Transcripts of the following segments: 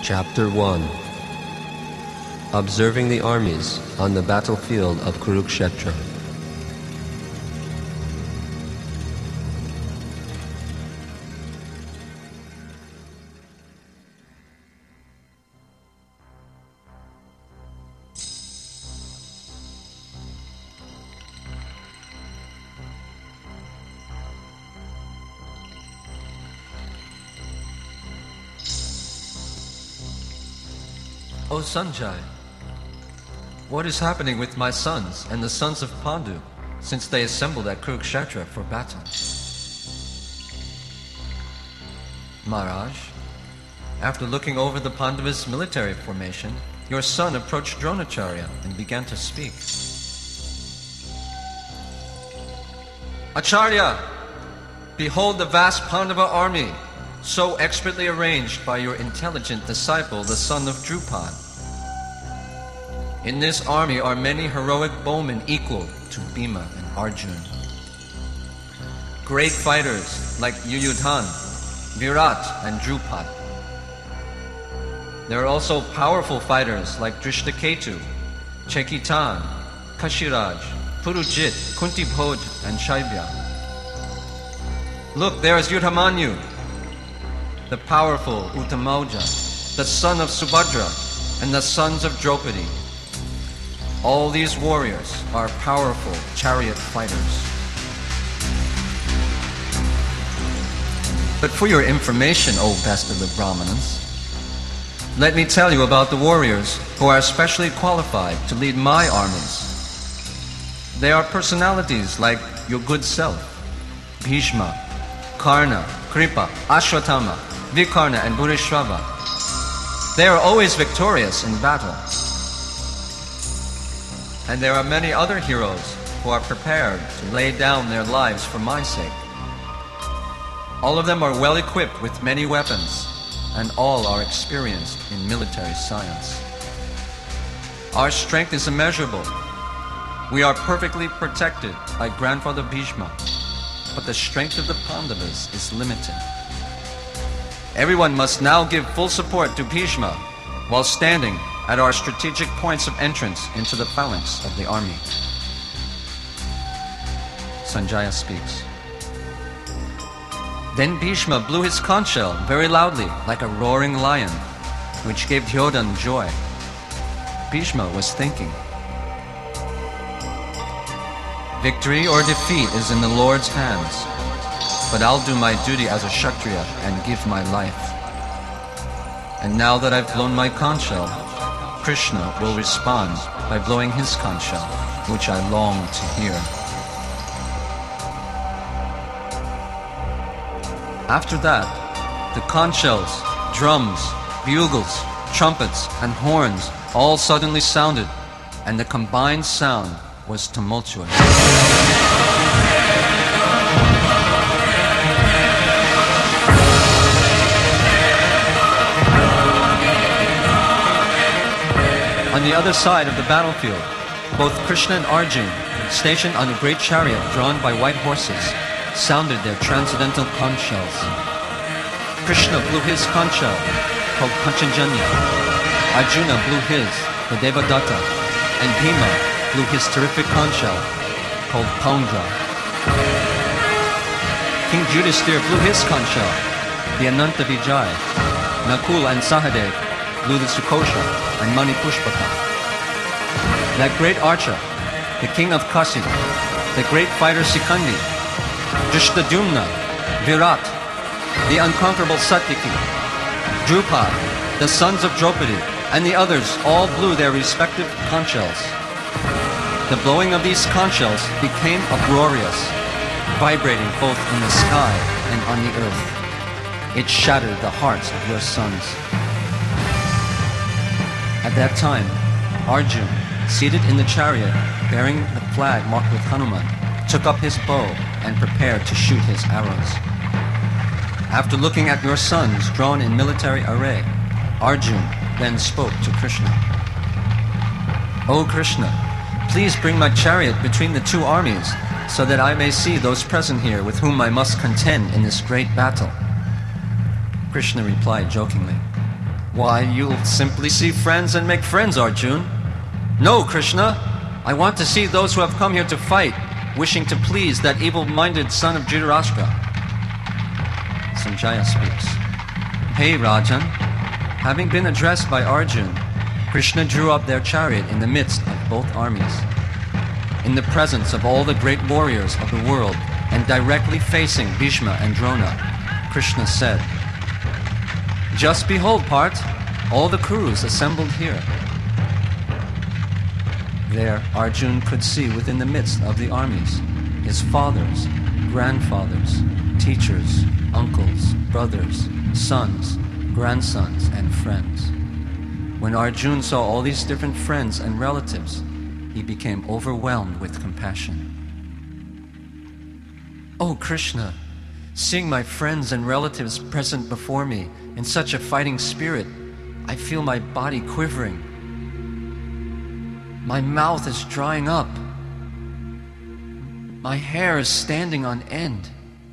Chapter 1. Observing the armies on the battlefield of Kurukshetra. O Sanjay, what is happening with my sons and the sons of Pandu since they assembled at Kurukshetra for battle? Maharaj, after looking over the Pandavas' military formation, your son approached Dronacharya and began to speak. Acharya, behold the vast Pandava army, so expertly arranged by your intelligent disciple, the son of Drupad. In this army are many heroic bowmen equal to Bhima and Arjuna. Great fighters like Yuyudhan, Virat and Drupad. There are also powerful fighters like Drishtaketu, Chekitan, Kashiraj, Purujit, Kuntibhoj and Shaibya. Look, there is Yudhamanyu, the powerful Uttamauja, the son of Subhadra, and the sons of Draupadi. All these warriors are powerful chariot fighters. But for your information, O best of the Brahmanas, let me tell you about the warriors who are especially qualified to lead my armies. They are personalities like your good self, Bhishma, Karna, Kripa, Ashwatthama, Vikarna and Bhurishrava. They are always victorious in battle. And there are many other heroes who are prepared to lay down their lives for my sake. All of them are well equipped with many weapons, and all are experienced in military science. Our strength is immeasurable. We are perfectly protected by Grandfather Bhishma, but the strength of the Pandavas is limited. Everyone must now give full support to Bhishma while standing at our strategic points of entrance into the phalanx of the army. Sanjaya speaks. Then Bhishma blew his conch shell very loudly like a roaring lion, which gave Dyodan joy. Bhishma was thinking, victory or defeat is in the Lord's hands, but I'll do my duty as a Kshatriya and give my life. And now that I've blown my conch shell, Krishna will respond by blowing his conch shell, which I long to hear. After that, the conch shells, drums, bugles, trumpets, and horns all suddenly sounded, and the combined sound was tumultuous. On the other side of the battlefield, both Krishna and Arjuna, stationed on a great chariot drawn by white horses, sounded their transcendental conch shells. Krishna blew his conch shell, called Panchanjanya. Arjuna blew his, the Devadatta, and Bhima blew his terrific conch shell, called Paundra. King Yudhisthira blew his conch shell, the Ananta Vijay. Nakul and Sahadev blew the Sukosha and Manipushpaka. That great archer, the king of Kasi, the great fighter Sikandi, Drishtadumna, Virat, the unconquerable Satyaki, Drupad, the sons of Draupadi, and the others all blew their respective conch shells. The blowing of these conch shells became uproarious, vibrating both in the sky and on the earth. It shattered the hearts of your sons. At that time, Arjuna, seated in the chariot, bearing the flag marked with Hanuman, took up his bow and prepared to shoot his arrows. After looking at your sons drawn in military array, Arjuna then spoke to Krishna. O Krishna, please bring my chariot between the two armies, so that I may see those present here with whom I must contend in this great battle. Krishna replied jokingly, Why, you'll simply see friends and make friends, Arjun. No, Krishna. I want to see those who have come here to fight, wishing to please that evil-minded son of Dhritarashtra. Sanjaya speaks. Hey, Rajan. Having been addressed by Arjun, Krishna drew up their chariot in the midst of both armies. In the presence of all the great warriors of the world, and directly facing Bhishma and Drona, Krishna said, "Just behold, Parth, all the Kurus assembled here." There, Arjun could see within the midst of the armies his fathers, grandfathers, teachers, uncles, brothers, sons, grandsons, and friends. When Arjun saw all these different friends and relatives, he became overwhelmed with compassion. "Oh, Krishna, seeing my friends and relatives present before me in such a fighting spirit, I feel my body quivering. My mouth is drying up. My hair is standing on end.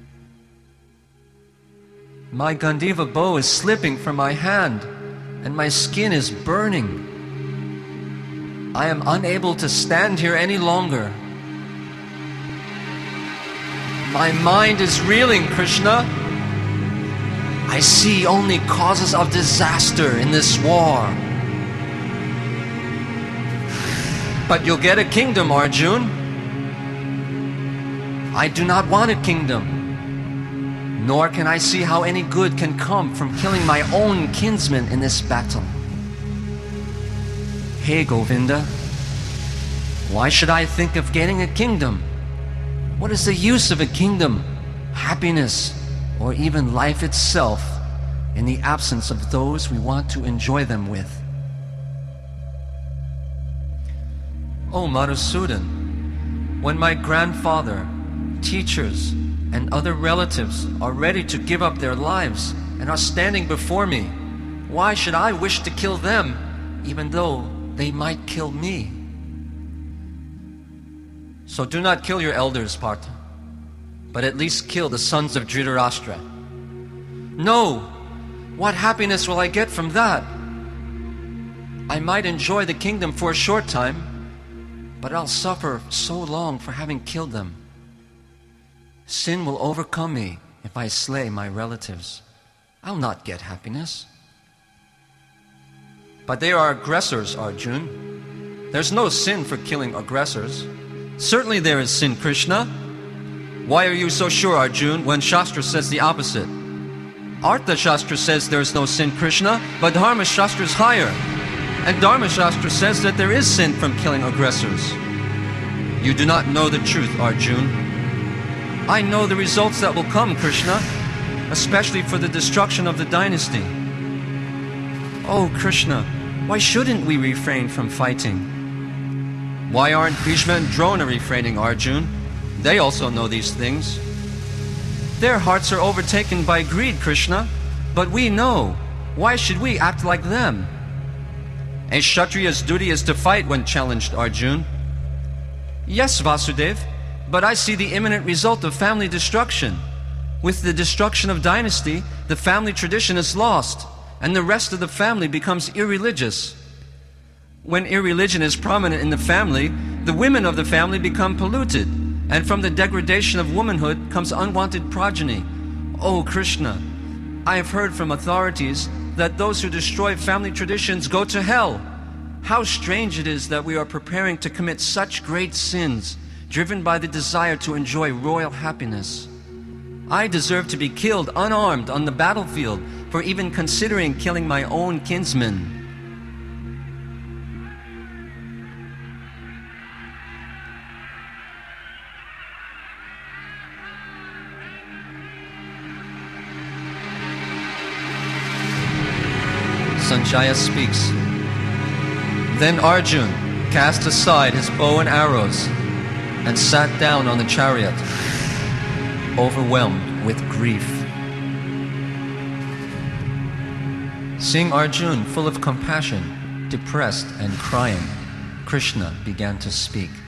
My Gandiva bow is slipping from my hand, and my skin is burning. I am unable to stand here any longer. My mind is reeling, Krishna. I see only causes of disaster in this war." "But you'll get a kingdom, Arjun." "I do not want a kingdom. Nor can I see how any good can come from killing my own kinsmen in this battle." "Hey, Govinda, why should I think of getting a kingdom? What is the use of a kingdom, happiness, or even life itself in the absence of those we want to enjoy them with?" "Oh, Madhusudan, when my grandfather, teachers, and other relatives are ready to give up their lives and are standing before me, why should I wish to kill them, even though they might kill me?" "So do not kill your elders, Partha, but at least kill the sons of Dhritarashtra." "No! What happiness will I get from that? I might enjoy the kingdom for a short time, but I'll suffer so long for having killed them. Sin will overcome me if I slay my relatives. I'll not get happiness." "But they are aggressors, Arjun. There's no sin for killing aggressors." "Certainly there is sin, Krishna. Why are you so sure, Arjun, when Shastra says the opposite? Artha Shastra says there's no sin, Krishna, but Dharma Shastra is higher. And Dharma Shastra says that there is sin from killing aggressors." "You do not know the truth, Arjun." "I know the results that will come, Krishna, especially for the destruction of the dynasty." "Oh, Krishna, why shouldn't we refrain from fighting?" "Why aren't Bhishma and Drona refraining, Arjun? They also know these things." "Their hearts are overtaken by greed, Krishna, but we know. Why should we act like them?" "A Kshatriya's duty is to fight when challenged, Arjun." "Yes, Vasudev, but I see the imminent result of family destruction. With the destruction of dynasty, the family tradition is lost, and the rest of the family becomes irreligious. When irreligion is prominent in the family, the women of the family become polluted, and from the degradation of womanhood comes unwanted progeny. Oh, Krishna, I have heard from authorities that those who destroy family traditions go to hell. How strange it is that we are preparing to commit such great sins, driven by the desire to enjoy royal happiness. I deserve to be killed unarmed on the battlefield for even considering killing my own kinsmen." Sanjaya speaks. Then Arjun cast aside his bow and arrows and sat down on the chariot, overwhelmed with grief. Seeing Arjun full of compassion, depressed and crying, Krishna began to speak.